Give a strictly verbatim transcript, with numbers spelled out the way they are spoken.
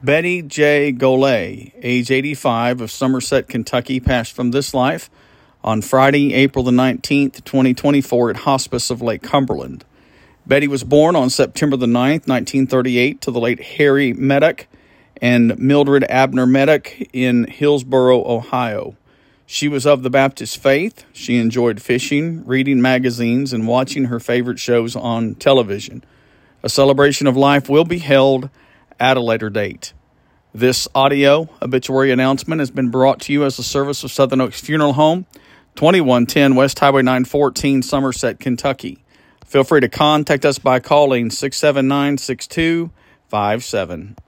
Betty J. Golay, age eighty-five, of Somerset, Kentucky, passed from this life on Friday, April the nineteenth, twenty twenty-four, at Hospice of Lake Cumberland. Betty was born on September the ninth, nineteen thirty-eight, to the late Harry Meddock and Mildred Abner Meddock in Hillsboro, Ohio. She was of the Baptist faith. She enjoyed fishing, reading magazines, and watching her favorite shows on television. A celebration of life will be held at a later date. This audio obituary announcement has been brought to you as a service of Southern Oaks Funeral Home, twenty-one ten West Highway nine fourteen, Somerset, Kentucky. Feel free to contact us by calling six seven nine, six two five seven.